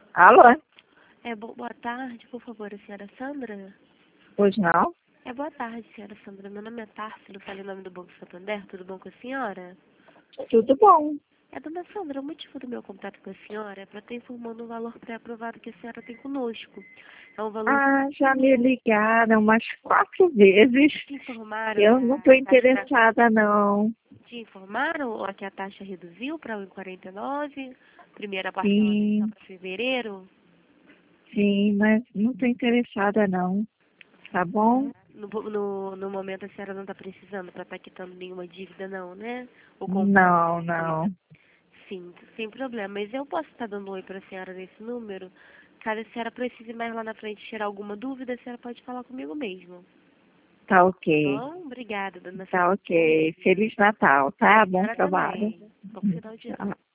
Alô? Boa tarde, por favor, a senhora Sandra? Pois não? Boa tarde, senhora Sandra. Meu nome é Társilo, falei o nome do Banco Santander, tudo bom com a senhora? Tudo bom. Dona Sandra, o motivo do meu contato com a senhora é para estar informando o valor pré-aprovado que a senhora tem conosco. É um valor Já me ligaram umas 4 vezes. que informaram Eu não estou interessada, não. te informaram que a taxa reduziu para 1,49, primeira parcela só Sim, para fevereiro. sim, mas não estou interessada, não. Tá bom? No momento a senhora não está precisando para estar quitando nenhuma dívida não, né? Ou comprando Não, alguma coisa. não. Sim, sem problema. Mas eu posso estar dando um oi para a senhora nesse número? Caso a senhora precise mais lá na frente tirar alguma dúvida, a senhora pode falar comigo mesmo. Tá Tá ok. bom? Obrigada, dona Tá Sandra. Bom ok. dia. Feliz Natal, Para a tá? Bom senhora trabalho. também. Bom final de ano. Tchau.